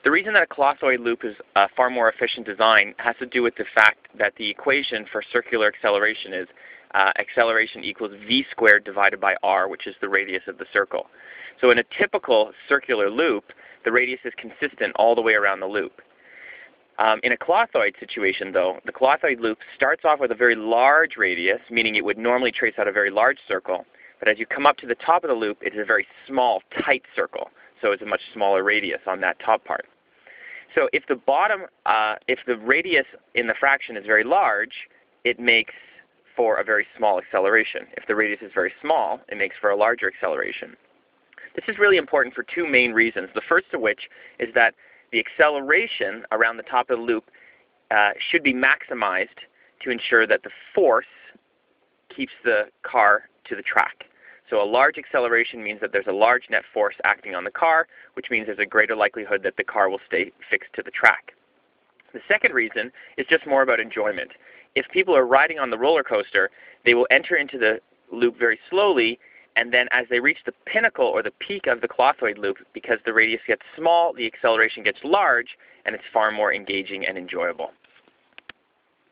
The reason that a clothoid loop is a far more efficient design has to do with the fact that the equation for circular acceleration is acceleration equals v squared divided by r, which is the radius of the circle. So in a typical circular loop, the radius is consistent all the way around the loop. In a clothoid situation, though, the clothoid loop starts off with a very large radius, meaning it would normally trace out a very large circle. But as you come up to the top of the loop, it is a very small, tight circle. So it's a much smaller radius on that top part. So if the radius in the fraction is very large, it makes for a very small acceleration. If the radius is very small, it makes for a larger acceleration. This is really important for two main reasons. The first of which is that the acceleration around the top of the loop should be maximized to ensure that the force keeps the car to the track. So a large acceleration means that there's a large net force acting on the car, which means there's a greater likelihood that the car will stay fixed to the track. The second reason is just more about enjoyment. If people are riding on the roller coaster, they will enter into the loop very slowly, and then as they reach the pinnacle or the peak of the clothoid loop, because the radius gets small, the acceleration gets large, and it's far more engaging and enjoyable.